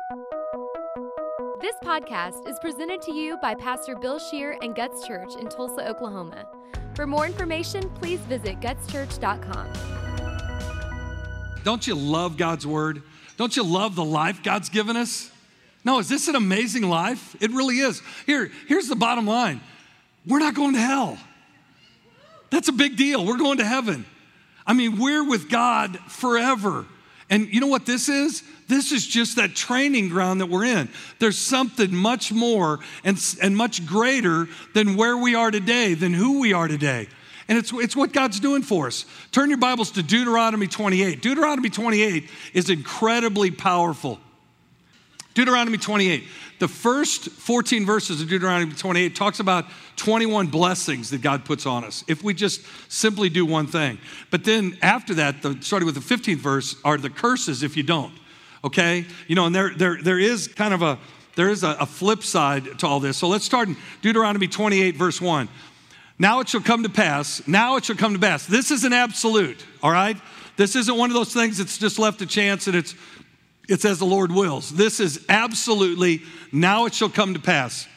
This podcast is presented to you by Pastor Bill Scheer and Guts Church in Tulsa, Oklahoma. For more information, please visit gutschurch.com. Don't you love God's word? Don't you love the life God's given us? No, is this an amazing life? It really is. Here's the bottom line. We're not going to hell. That's a big deal. We're going to heaven. I mean, we're with God forever. And you know what this is? This is just that training ground that we're in. There's something much more and much greater than where we are today, than who we are today. And it's what God's doing for us. Turn your Bibles to Deuteronomy 28. Deuteronomy 28 is incredibly powerful. Deuteronomy 28. The first 14 verses of Deuteronomy 28 talks about 21 blessings that God puts on us if we just simply do one thing. But then after that, starting with the 15th verse, are the curses if you don't. Okay? You know, and there is kind of a flip side to all this. So let's start in Deuteronomy 28, verse 1. Now it shall come to pass. This is an absolute, all right? This isn't one of those things that's just left to chance and it's as the Lord wills. This is absolutely, now it shall come to pass.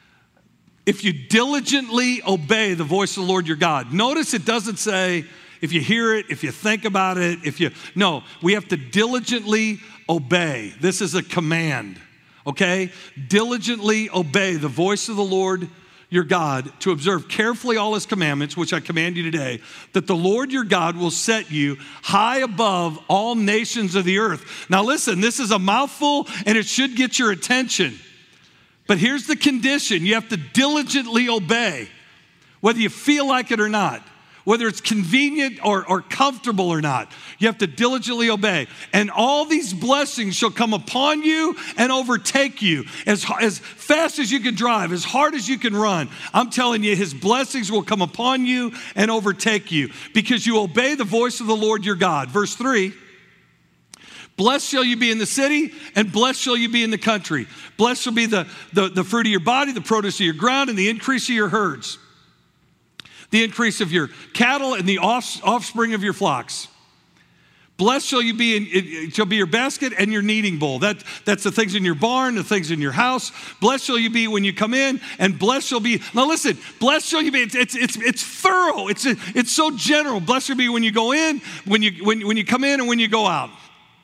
If you diligently obey the voice of the Lord your God. Notice it doesn't say if you hear it, if you think about it, no, we have to diligently obey. This is a command, okay? Diligently obey the voice of the Lord your God, to observe carefully all his commandments, which I command you today, that the Lord your God will set you high above all nations of the earth. Now listen, this is a mouthful and it should get your attention. But here's the condition. You have to diligently obey, whether you feel like it or not, whether it's convenient or comfortable or not. You have to diligently obey. And all these blessings shall come upon you and overtake you. As fast as you can drive, as hard as you can run, I'm telling you, his blessings will come upon you and overtake you because you obey the voice of the Lord your God. Verse 3, blessed shall you be in the city, and blessed shall you be in the country. Blessed shall be the fruit of your body, the produce of your ground, and the increase of your herds, the increase of your cattle, and the offspring of your flocks. Blessed shall you be, it shall be your basket and your kneading bowl. That's the things in your barn, the things in your house. Blessed shall you be when you come in, and blessed shall be. Now listen, blessed shall you be. It's thorough. It's so general. Blessed shall be when you go in, when you come in, and when you go out.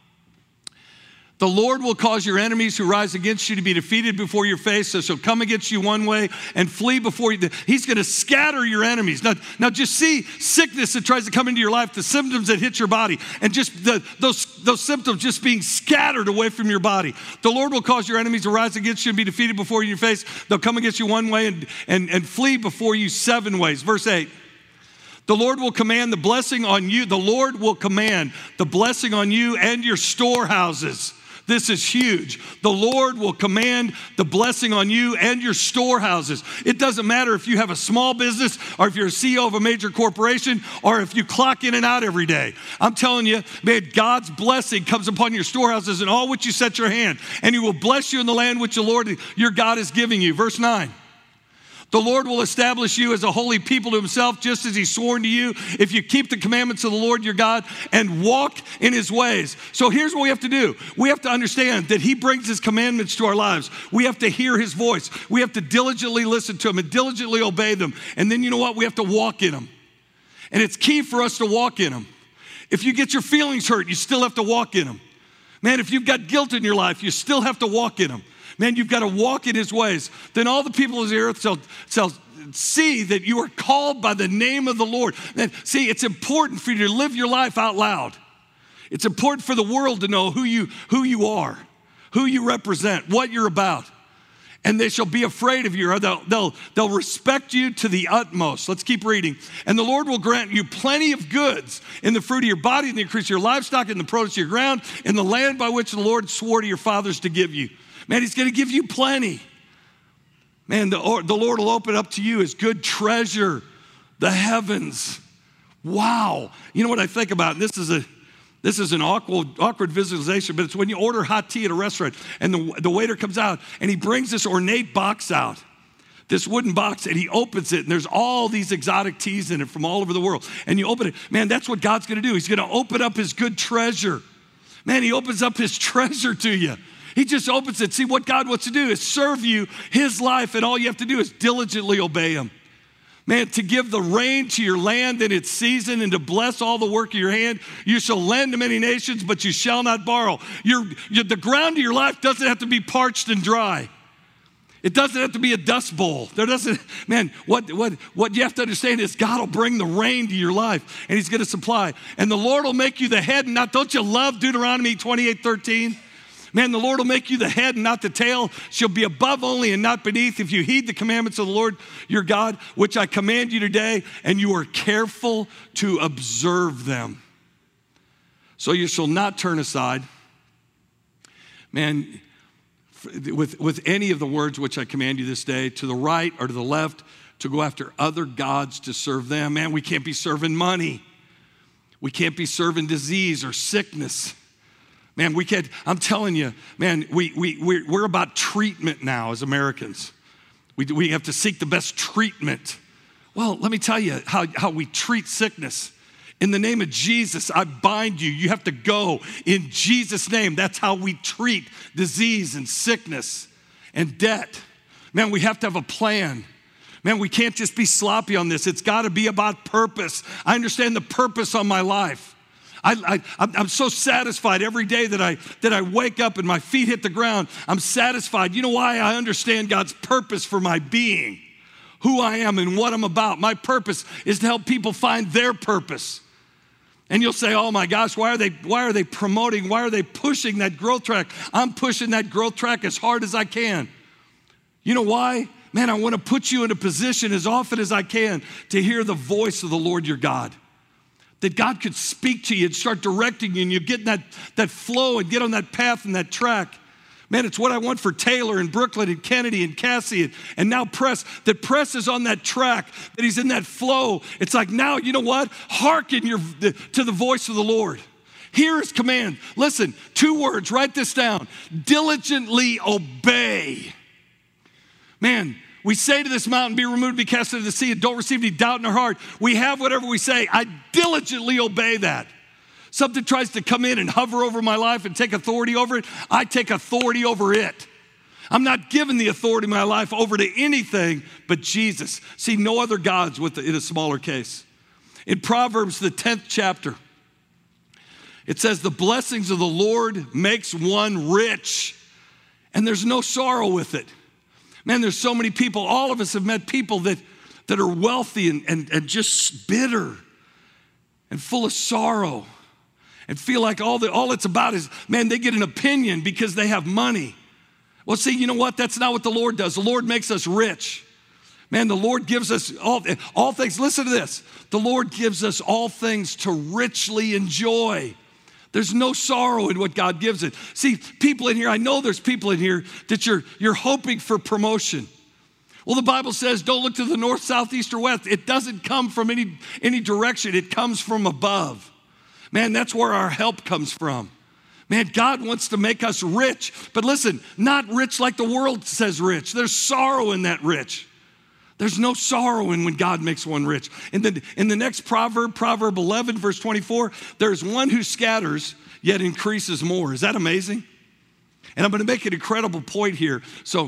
The Lord will cause your enemies who rise against you to be defeated before your face. So shall come against you one way and flee before you. He's going to scatter your enemies. Now just see sickness that tries to come into your life, the symptoms that hit your body, and just those symptoms just being scattered away from your body. The Lord will cause your enemies to rise against you and be defeated before your face. They'll come against you one way and flee before you 7 ways. Verse 8. The Lord will command the blessing on you. The Lord will command the blessing on you and your storehouses. This is huge. The Lord will command the blessing on you and your storehouses. It doesn't matter if you have a small business or if you're a CEO of a major corporation or if you clock in and out every day. I'm telling you, man, God's blessing comes upon your storehouses and all which you set your hand. And he will bless you in the land which the Lord your God is giving you. Verse 9. The Lord will establish you as a holy people to himself, just as he's sworn to you, if you keep the commandments of the Lord your God and walk in his ways. So here's what we have to do. We have to understand that he brings his commandments to our lives. We have to hear his voice. We have to diligently listen to him and diligently obey them. And then you know what? We have to walk in them. And it's key for us to walk in them. If you get your feelings hurt, you still have to walk in them. Man, if you've got guilt in your life, you still have to walk in them. Man, you've got to walk in his ways. Then all the people of the earth shall see that you are called by the name of the Lord. Man, see, it's important for you to live your life out loud. It's important for the world to know who you are, who you represent, what you're about. And they shall be afraid of you, or they'll respect you to the utmost. Let's keep reading. And the Lord will grant you plenty of goods in the fruit of your body, in the increase of your livestock, in the produce of your ground, in the land by which the Lord swore to your fathers to give you. Man, he's going to give you plenty. Man, the Lord will open up to you his good treasure, the heavens. Wow. You know what I think about? This is an awkward visualization, but it's when you order hot tea at a restaurant and the waiter comes out and he brings this ornate box out, this wooden box, and he opens it and there's all these exotic teas in it from all over the world. And you open it. Man, that's what God's going to do. He's going to open up his good treasure. Man, he opens up his treasure to you. He just opens it. See, what God wants to do is serve you his life, and all you have to do is diligently obey him. Man, to give the rain to your land in its season and to bless all the work of your hand. You shall lend to many nations, but you shall not borrow. The ground of your life doesn't have to be parched and dry. It doesn't have to be a dust bowl. What you have to understand is God will bring the rain to your life, and he's going to supply. And the Lord will make you the head and not, don't you love Deuteronomy 28:13? Man, the Lord will make you the head and not the tail. She'll be above only and not beneath if you heed the commandments of the Lord your God, which I command you today, and you are careful to observe them. So you shall not turn aside, man, with any of the words which I command you this day, to the right or to the left, to go after other gods to serve them. Man, we can't be serving money. We can't be serving disease or sickness. Man, we can't, I'm telling you, man, we're about treatment now as Americans. We have to seek the best treatment. Well, let me tell you how we treat sickness. In the name of Jesus, I bind you. You have to go in Jesus' name. That's how we treat disease and sickness and debt. Man, we have to have a plan. Man, we can't just be sloppy on this. It's got to be about purpose. I understand the purpose on my life. I'm so satisfied every day that I wake up and my feet hit the ground. I'm satisfied. You know why? I understand God's purpose for my being, who I am and what I'm about. My purpose is to help people find their purpose. And you'll say, oh my gosh, why are they promoting, why are they pushing that growth track? I'm pushing that growth track as hard as I can. You know why? Man, I want to put you in a position as often as I can to hear the voice of the Lord your God. That God could speak to you and start directing you, and you get in that flow and get on that path and that track. Man, it's what I want for Taylor and Brooklyn and Kennedy and Cassie and now Press. That Press is on that track, that he's in that flow. It's like now, you know what? Hearken to the voice of the Lord. Hear his command. Listen, 2 words, write this down. Diligently obey. Man, we say to this mountain, be removed, be cast into the sea, and don't receive any doubt in our heart. We have whatever we say. I diligently obey that. Something tries to come in and hover over my life and take authority over it. I take authority over it. I'm not giving the authority of my life over to anything but Jesus. See, no other gods in a smaller case. In Proverbs, the 10th chapter, it says, the blessings of the Lord makes one rich, and there's no sorrow with it. Man, there's so many people, all of us have met people that are wealthy and just bitter and full of sorrow and feel like all it's about is, man, they get an opinion because they have money. Well, see, you know what? That's not what the Lord does. The Lord makes us rich. Man, the Lord gives us all things. Listen to this. The Lord gives us all things to richly enjoy. There's no sorrow in what God gives it. See, people in here, I know there's people in here that you're hoping for promotion. Well, the Bible says, don't look to the north, south, east, or west. It doesn't come from any direction. It comes from above. Man, that's where our help comes from. Man, God wants to make us rich. But listen, not rich like the world says rich. There's sorrow in that rich. There's no sorrow in when God makes one rich. In the next proverb, Proverb 11, verse 24, there's one who scatters, yet increases more. Is that amazing? And I'm going to make an incredible point here. So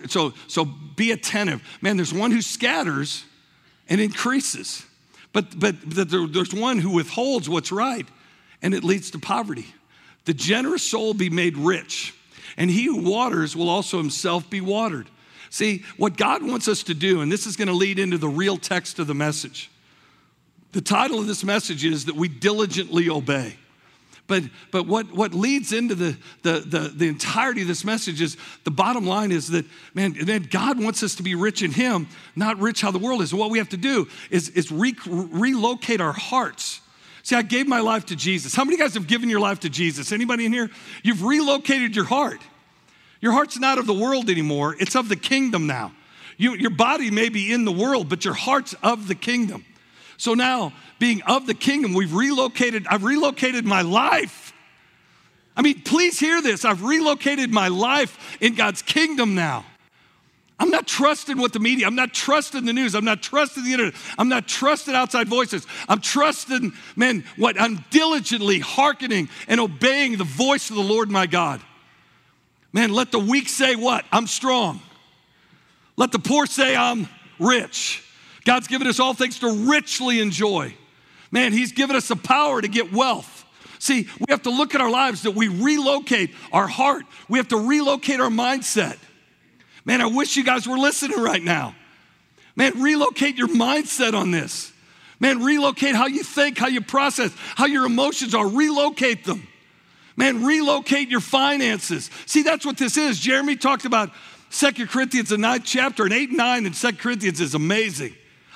be attentive. Man, there's one who scatters and increases. But there's one who withholds what's right, and it leads to poverty. The generous soul will be made rich, and he who waters will also himself be watered. See, what God wants us to do, and this is going to lead into the real text of the message. The title of this message is that we diligently obey. But what leads into the entirety of this message is the bottom line is that, man, God wants us to be rich in him, not rich how the world is. And what we have to do is relocate our hearts. See, I gave my life to Jesus. How many of you guys have given your life to Jesus? Anybody in here? You've relocated your heart. Your heart's not of the world anymore. It's of the kingdom now. Your body may be in the world, but your heart's of the kingdom. So now, being of the kingdom, I've relocated my life. I mean, please hear this. I've relocated my life in God's kingdom now. I'm not trusting what the media, I'm not trusting the news, I'm not trusting the internet, I'm not trusting outside voices. I'm trusting, man, I'm diligently hearkening and obeying the voice of the Lord my God. Man, let the weak say what? I'm strong. Let the poor say I'm rich. God's given us all things to richly enjoy. Man, he's given us the power to get wealth. See, we have to look at our lives that we relocate our heart. We have to relocate our mindset. Man, I wish you guys were listening right now. Man, relocate your mindset on this. Man, relocate how you think, how you process, how your emotions are. Relocate them. Man, relocate your finances. See, that's what this is. Jeremy talked about 2 Corinthians, the 9th chapter, and 8 and 9 in 2 Corinthians is amazing.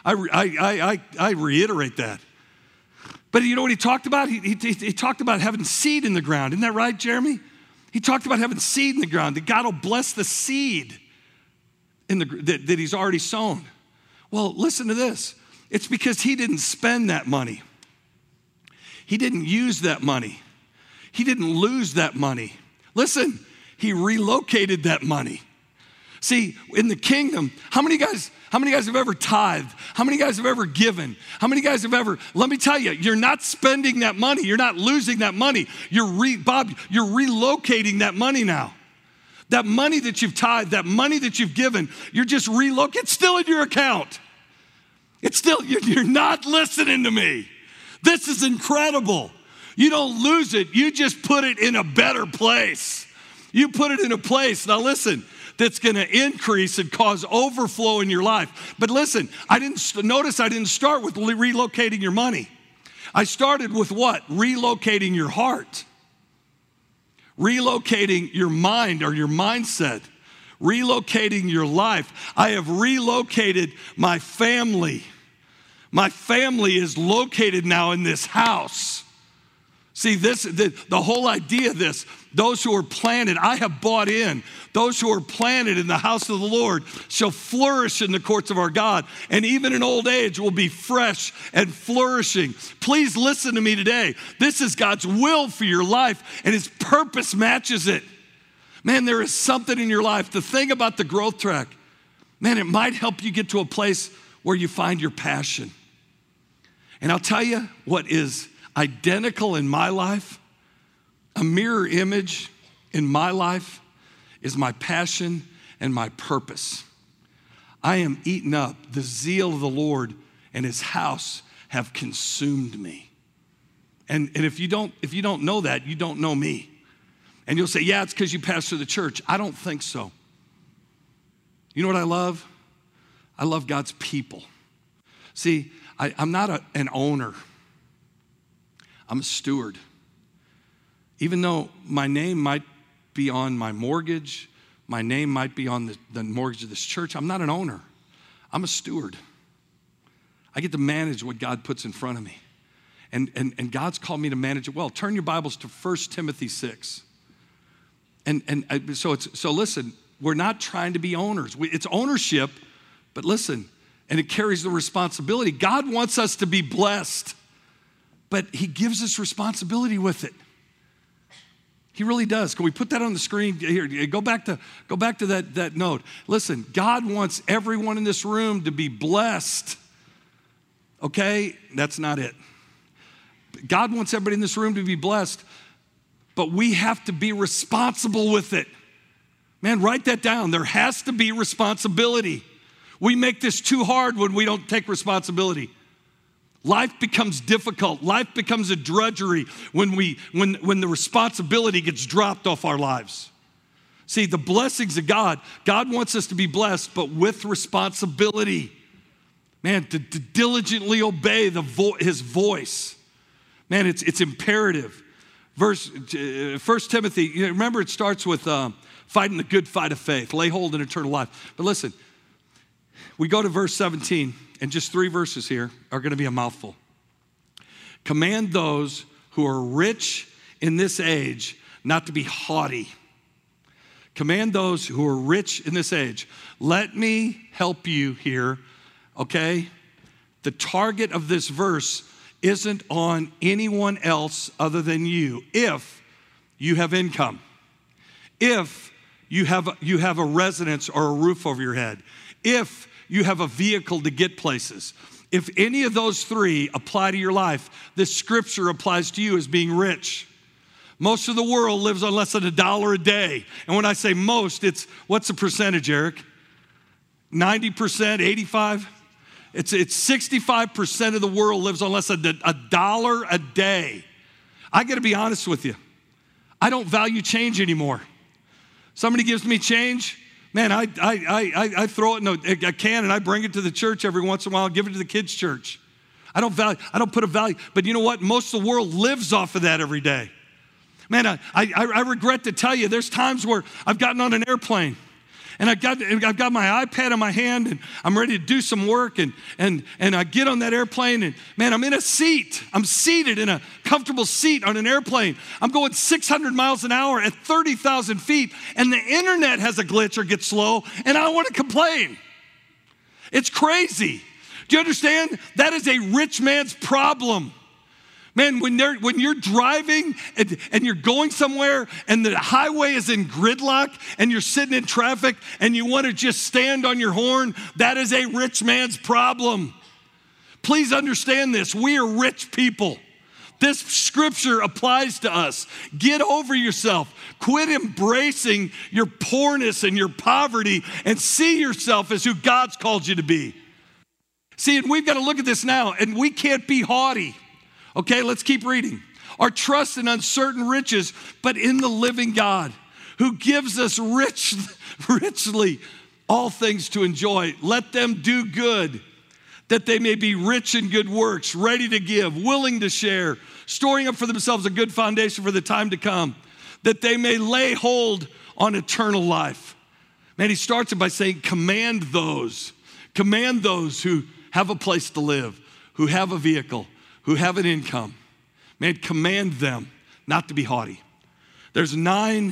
I reiterate that. But you know what he talked about? He talked about having seed in the ground. Isn't that right, Jeremy? He talked about having seed in the ground, that God will bless the seed that he's already sown. Well, listen to this. It's because he didn't spend that money. He didn't use that money. He didn't lose that money. Listen, he relocated that money. See, in the kingdom, how many guys have ever tithed? How many guys have ever given? How many guys have ever, let me tell you, you're not spending that money. You're not losing that money. You're relocating that money now. That money that you've tithed, that money that you've given, you're just relocating. It's still in your account. It's still, you're not listening to me. This is incredible. You don't lose it. You just put it in a better place. You put it in a place, now listen, that's going to increase and cause overflow in your life. But listen, I didn't start with relocating your money. I started with what? Relocating your heart. Relocating your mind or your mindset. Relocating your life. I have relocated my family. My family is located now in this house. See, the whole idea of this, those who are planted, I have bought in. Those who are planted in the house of the Lord shall flourish in the courts of our God. And even in old age will be fresh and flourishing. Please listen to me today. This is God's will for your life, and his purpose matches it. Man, there is something in your life. The thing about the growth track, man, it might help you get to a place where you find your passion. And I'll tell you what is identical in my life, a mirror image in my life, is my passion and my purpose. I am eaten up. The zeal of the Lord and his house have consumed me. And if you don't know that, you don't know me. And you'll say, yeah, it's because you pastor the church. I don't think so. You know what I love? I love God's people. See, I'm not an owner. I'm a steward. Even though my name might be on my mortgage, my name might be on the mortgage of this church, I'm not an owner. I'm a steward. I get to manage what God puts in front of me. And God's called me to manage it well. Turn your Bibles to 1 Timothy 6. So listen, we're not trying to be owners. It's ownership, but listen, and it carries the responsibility. God wants us to be blessed, but he gives us responsibility with it. He really does. Can we put that on the screen? Here, go back to that note. Listen, God wants everyone in this room to be blessed. Okay? That's not it. God wants everybody in this room to be blessed, but we have to be responsible with it. Man, write that down. There has to be responsibility. We make this too hard when we don't take responsibility. Life becomes difficult. Life becomes a drudgery when the responsibility gets dropped off our lives. See, the blessings of God wants us to be blessed, but with responsibility. Man, to diligently obey his voice. Man, it's imperative. 1 Timothy, remember it starts with fighting the good fight of faith, lay hold in eternal life. But listen, we go to verse 17, and just 3 verses here are going to be a mouthful. Command those who are rich in this age not to be haughty. Command those who are rich in this age. Let me help you here, okay? The target of this verse isn't on anyone else other than you if you have income, if you have a residence or a roof over your head, if you have a vehicle to get places. If any of those 3 apply to your life, this scripture applies to you as being rich. Most of the world lives on less than $1 a day. And when I say most, it's, what's the percentage, Eric? 90%, 85? It's 65% of the world lives on less than $1 a day. I got to be honest with you. I don't value change anymore. Somebody gives me change, man, I throw it in a can and I bring it to the church every once in a while and give it to the kids' church. I don't put a value, but you know what? Most of the world lives off of that every day. Man, I regret to tell you, there's times where I've gotten on an airplane and I've got my iPad in my hand and I'm ready to do some work and I get on that airplane and man, I'm in a seat. I'm seated in a comfortable seat on an airplane. I'm going 600 miles an hour at 30,000 feet and the internet has a glitch or gets slow and I don't want to complain. It's crazy. Do you understand? That is a rich man's problem. Man, when you're driving and you're going somewhere and the highway is in gridlock and you're sitting in traffic and you want to just stand on your horn, that is a rich man's problem. Please understand this. We are rich people. This scripture applies to us. Get over yourself. Quit embracing your poorness and your poverty and see yourself as who God's called you to be. See, and we've got to look at this now, and we can't be haughty. Okay, let's keep reading. Our trust in uncertain riches, but in the living God, who gives us richly all things to enjoy. Let them do good, that they may be rich in good works, ready to give, willing to share, storing up for themselves a good foundation for the time to come, that they may lay hold on eternal life. Man, he starts it by saying, command those who have a place to live, who have a vehicle, who have an income. Man, command them not to be haughty. There's nine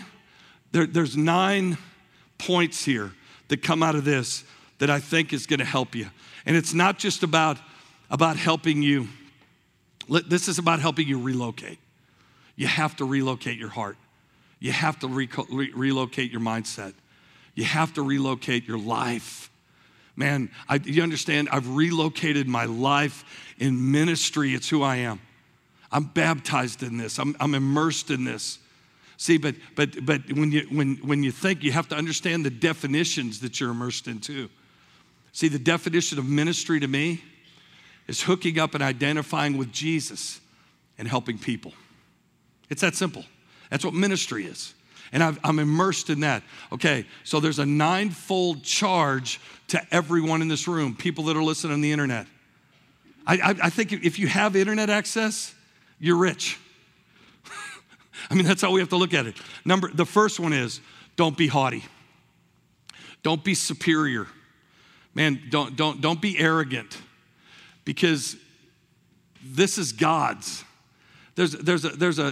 points here that come out of this that I think is going to help you. And it's not just about helping you. This is about helping you relocate. You have to relocate your heart. You have to relocate your mindset. You have to relocate your life. Man, you understand, I've relocated my life in ministry. It's who I am. I'm baptized in this. I'm immersed in this. See, but when you think, you have to understand the definitions that you're immersed in too. See, the definition of ministry to me is hooking up and identifying with Jesus and helping people. It's that simple. That's what ministry is. And I'm immersed in that. Okay, so there's a 9-fold charge to everyone in this room, people that are listening on the internet. I think if you have internet access, you're rich. I mean, that's how we have to look at it. The first one is, don't be haughty. Don't be superior. Man, don't be arrogant, because this is God's. There's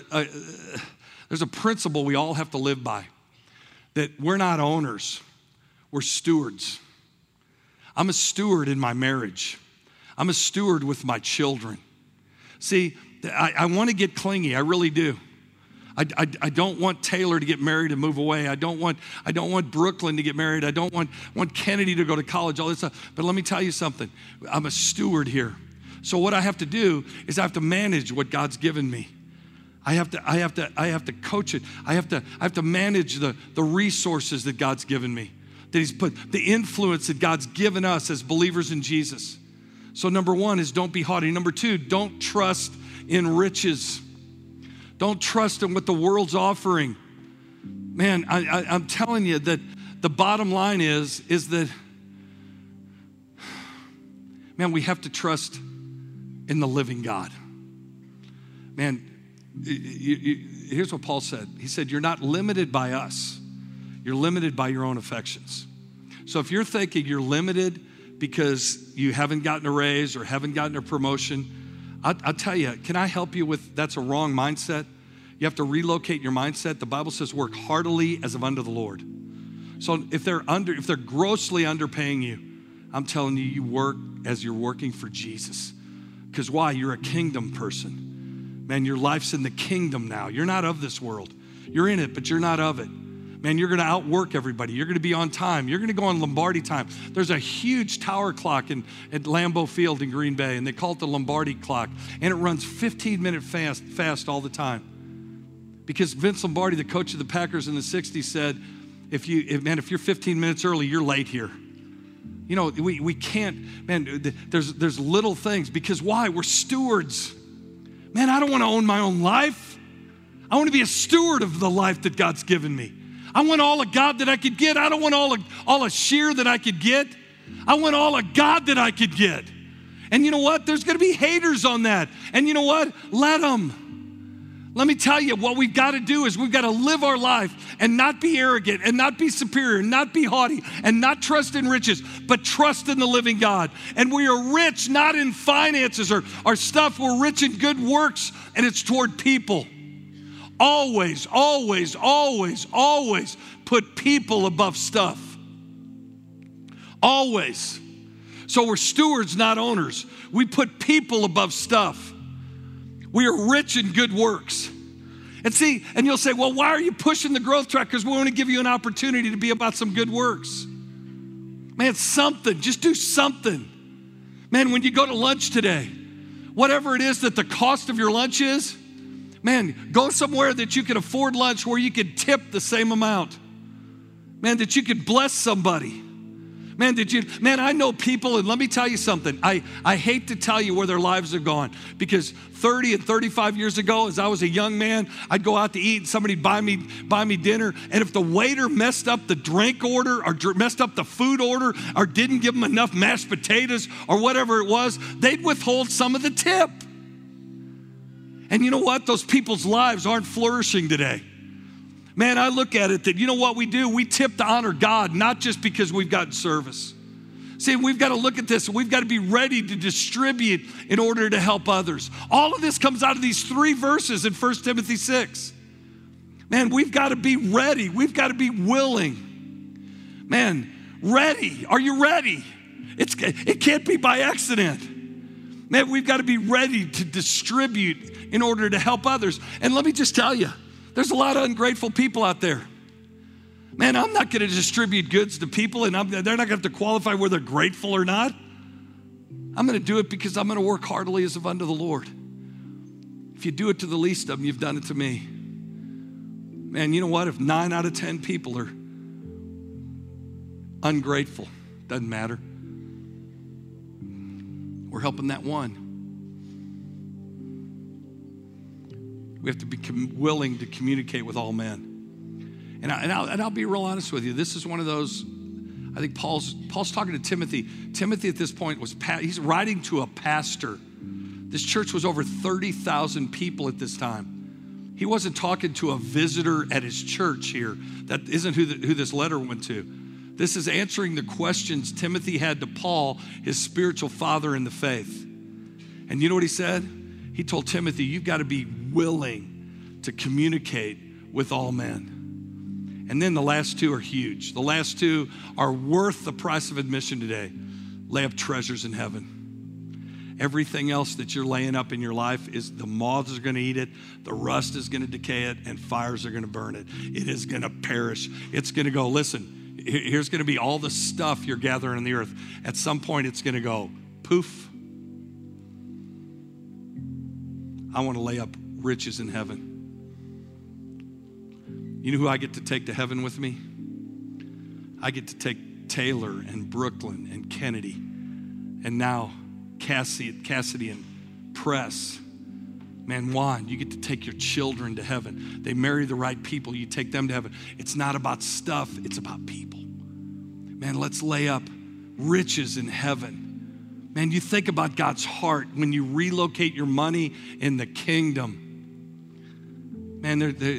a principle we all have to live by, that we're not owners, we're stewards. I'm a steward in my marriage. I'm a steward with my children. See, I want to get clingy, I really do. I don't want Taylor to get married and move away. I don't want Brooklyn to get married. I don't want Kennedy to go to college, all this stuff. But let me tell you something. I'm a steward here. So what I have to do is I have to manage what God's given me. I have to coach it. I have to manage the resources that God's given me, that He's put, the influence that God's given us as believers in Jesus. So number one is don't be haughty. Number two, don't trust in riches. Don't trust in what the world's offering. Man, I'm telling you that the bottom line is that, man, we have to trust in the living God. Man, here's what Paul said. He said, you're not limited by us. You're limited by your own affections. So if you're thinking you're limited because you haven't gotten a raise or haven't gotten a promotion, I'll tell you, can I help you with, that's a wrong mindset. You have to relocate your mindset. The Bible says work heartily as of unto the Lord. So if they're grossly underpaying you, I'm telling you, you work as you're working for Jesus. Because why? You're a kingdom person. Man, your life's in the kingdom now. You're not of this world. You're in it, but you're not of it. Man, you're gonna outwork everybody. You're gonna be on time. You're gonna go on Lombardi time. There's a huge tower clock at Lambeau Field in Green Bay, and they call it the Lombardi clock. And it runs 15-minute fast all the time. Because Vince Lombardi, the coach of the Packers in the 60s, said, if you're 15 minutes early, you're late here. You know, we can't, man, there's little things. Because why? We're stewards. Man, I don't want to own my own life. I want to be a steward of the life that God's given me. I want all of God that I could get. I don't want all a shear that I could get. I want all of God that I could get. And you know what? There's going to be haters on that. And you know what? Let them. Let me tell you, what we've got to do is we've got to live our life and not be arrogant and not be superior and not be haughty and not trust in riches, but trust in the living God. And we are rich not in finances or stuff. We're rich in good works, and it's toward people. Always, always, always, always put people above stuff. Always. So we're stewards, not owners. We put people above stuff. We are rich in good works. And see, and you'll say, well, why are you pushing the growth track? Because we want to give you an opportunity to be about some good works. Man, something. Just do something. Man, when you go to lunch today, whatever it is that the cost of your lunch is, man, go somewhere that you can afford lunch where you can tip the same amount. Man, that you can bless somebody. Man, I know people, and let me tell you something. I hate to tell you where their lives have gone, because 30 and 35 years ago, as I was a young man, I'd go out to eat and somebody'd buy me dinner. And if the waiter messed up the drink order or messed up the food order or didn't give them enough mashed potatoes or whatever it was, they'd withhold some of the tip. And you know what? Those people's lives aren't flourishing today. Man, I look at it that, you know what we do? We tip to honor God, not just because we've gotten service. See, we've got to look at this. We've got to be ready to distribute in order to help others. All of this comes out of these 3 verses in 1 Timothy 6. Man, we've got to be ready. We've got to be willing. Man, ready. Are you ready? It can't be by accident. Man, we've got to be ready to distribute in order to help others. And let me just tell you, there's a lot of ungrateful people out there. Man, I'm not going to distribute goods to people, and they're not going to have to qualify whether they're grateful or not. I'm going to do it because I'm going to work heartily as if unto the Lord. If you do it to the least of them, you've done it to me. Man, you know what? If 9 out of 10 people are ungrateful, doesn't matter. We're helping that one. We have to be willing to communicate with all men. And I'll be real honest with you. This is one of those, I think Paul's talking to Timothy. Timothy at this point he's writing to a pastor. This church was over 30,000 people at this time. He wasn't talking to a visitor at his church here. That isn't who this letter went to. This is answering the questions Timothy had to Paul, his spiritual father in the faith. And you know what he said? He told Timothy, you've got to be willing to communicate with all men. And then the last 2 are huge. The last 2 are worth the price of admission today. Lay up treasures in heaven. Everything else that you're laying up in your life is the moths are going to eat it, the rust is going to decay it, and fires are going to burn it. It is going to perish. It's going to go, listen, here's going to be all the stuff you're gathering on the earth. At some point, it's going to go poof. I want to lay up riches in heaven. You know who I get to take to heaven with me? I get to take Taylor and Brooklyn and Kennedy and now Cassidy and Press. Man, Juan, you get to take your children to heaven. They marry the right people, you take them to heaven. It's not about stuff, it's about people. Man, let's lay up riches in heaven. Man, you think about God's heart when you relocate your money in the kingdom. Man,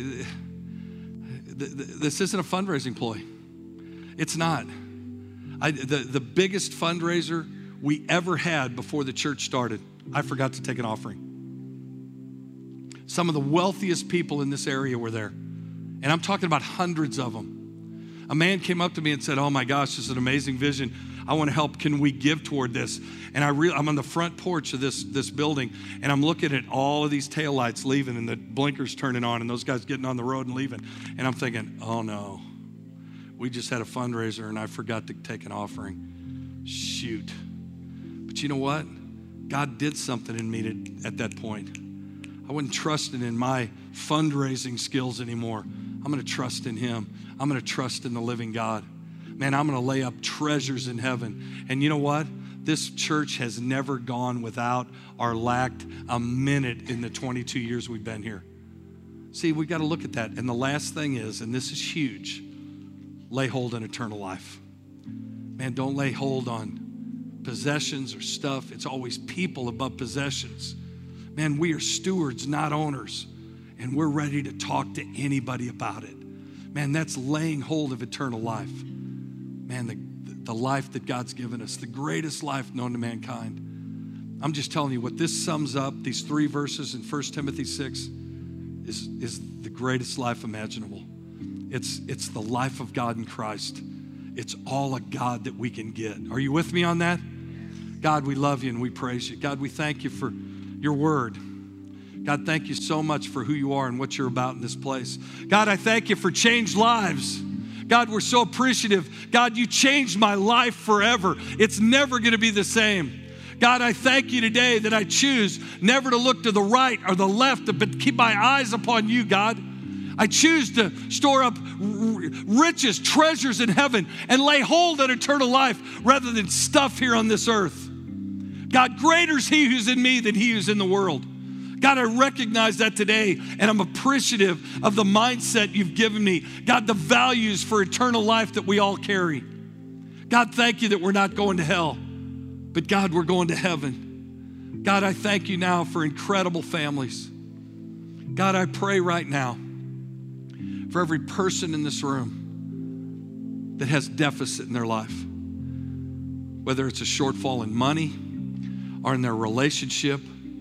this isn't a fundraising ploy. It's not. The biggest fundraiser we ever had before the church started, I forgot to take an offering. Some of the wealthiest people in this area were there. And I'm talking about hundreds of them. A man came up to me and said, oh my gosh, this is an amazing vision. I want to help. Can we give toward this? And I'm on the front porch of this building, and I'm looking at all of these taillights leaving and the blinkers turning on and those guys getting on the road and leaving. And I'm thinking, oh no, we just had a fundraiser and I forgot to take an offering. Shoot. But you know what? God did something in me at that point. I wasn't trusting in my fundraising skills anymore. I'm going to trust in him. I'm going to trust in the living God. Man, I'm going to lay up treasures in heaven. And you know what? This church has never gone without or lacked a minute in the 22 years we've been here. See, we've got to look at that. And the last thing is, and this is huge, lay hold on eternal life. Man, don't lay hold on possessions or stuff. It's always people above possessions. Man, we are stewards, not owners. And we're ready to talk to anybody about it. Man, that's laying hold of eternal life. Man, the life that God's given us, the greatest life known to mankind. I'm just telling you what this sums up, these 3 verses in 1 Timothy 6, is the greatest life imaginable. It's the life of God in Christ. It's all a God that we can get. Are you with me on that? God, we love you and we praise you. God, we thank you for your word. God, thank you so much for who you are and what you're about in this place. God, I thank you for changed lives. God, we're so appreciative. God, you changed my life forever. It's never going to be the same. God, I thank you today that I choose never to look to the right or the left, but keep my eyes upon you, God. I choose to store up riches, treasures in heaven, and lay hold on eternal life rather than stuff here on this earth. God, greater is he who's in me than he who's in the world. God, I recognize that today, and I'm appreciative of the mindset you've given me. God, the values for eternal life that we all carry. God, thank you that we're not going to hell, but God, we're going to heaven. God, I thank you now for incredible families. God, I pray right now for every person in this room that has deficit in their life, whether it's a shortfall in money or in their relationship,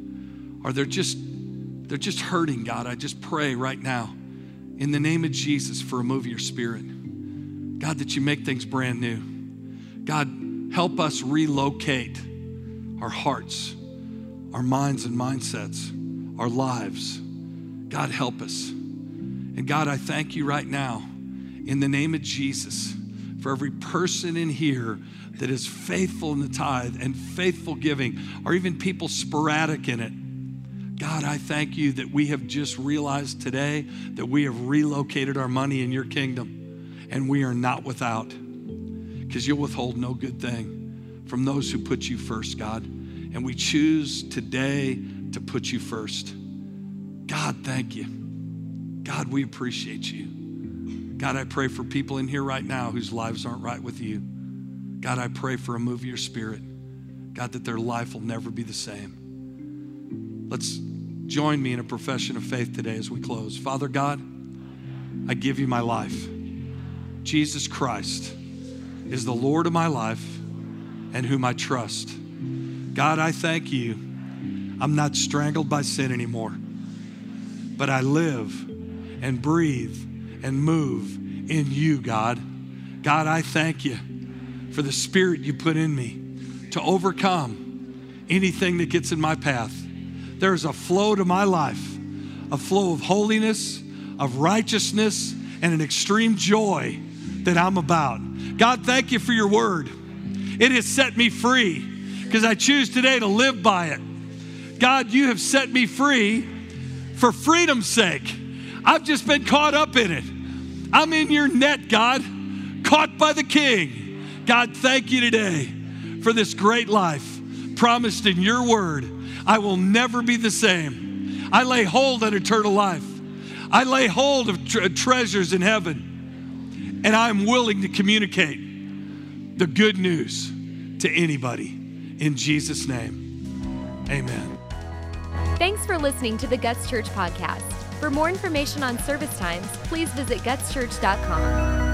or they're just hurting. God, I just pray right now in the name of Jesus for a move of your spirit. God, that you make things brand new. God, help us relocate our hearts, our minds and mindsets, our lives. God, help us. And God, I thank you right now in the name of Jesus for every person in here that is faithful in the tithe and faithful giving, or even people sporadic in it. God, I thank you that we have just realized today that we have relocated our money in your kingdom, and we are not without, because you'll withhold no good thing from those who put you first, God. And we choose today to put you first. God, thank you. God, we appreciate you. God, I pray for people in here right now whose lives aren't right with you. God, I pray for a move of your spirit. God, that their life will never be the same. Let's join me in a profession of faith today as we close. Father God, I give you my life. Jesus Christ is the Lord of my life and whom I trust. God, I thank you. I'm not strangled by sin anymore, but I live and breathe and move in you, God. God, I thank you for the spirit you put in me to overcome anything that gets in my path. There's a flow to my life, a flow of holiness, of righteousness, and an extreme joy that I'm about. God, thank you for your word. It has set me free because I choose today to live by it. God, you have set me free for freedom's sake. I've just been caught up in it. I'm in your net, God, caught by the King. God, thank you today for this great life promised in your word. I will never be the same. I lay hold on eternal life. I lay hold of treasures in heaven. And I'm willing to communicate the good news to anybody. In Jesus' name, amen. Thanks for listening to the Guts Church podcast. For more information on service times, please visit gutschurch.com.